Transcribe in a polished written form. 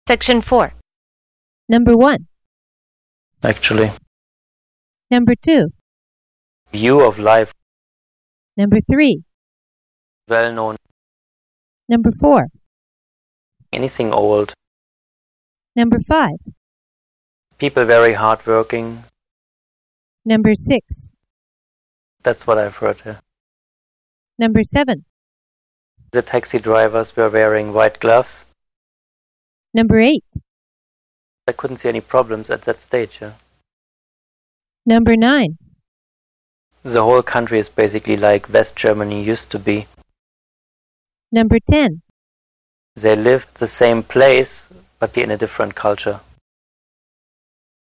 Section 4. Number 1. Actually. Number 2. View of life. Number 3. Well known. Number 4. Anything old. Number 5. People very hardworking. Number 6. That's what I've heard here. Number 7. The taxi drivers were wearing white gloves. Number 8. I couldn't see any problems at that stage. Yeah? Number 9. The whole country is basically like West Germany used to be. Number 10. They lived the same place, but in a different culture.